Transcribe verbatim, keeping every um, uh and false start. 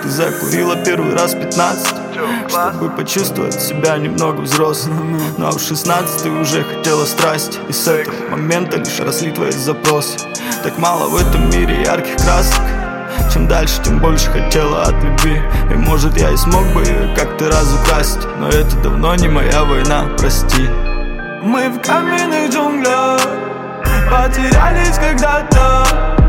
Ты закурила первый раз в пятнадцать, чтобы почувствовать себя немного взрослым. Ну а в шестнадцать ты уже хотела страсти, и с этого момента лишь росли твои запросы. Так мало в этом мире ярких красок, чем дальше, тем больше хотела от любви. И может я и смог бы ее как-то разукрасить, но это давно не моя война, прости. Мы в каменных джунглях потерялись когда-то.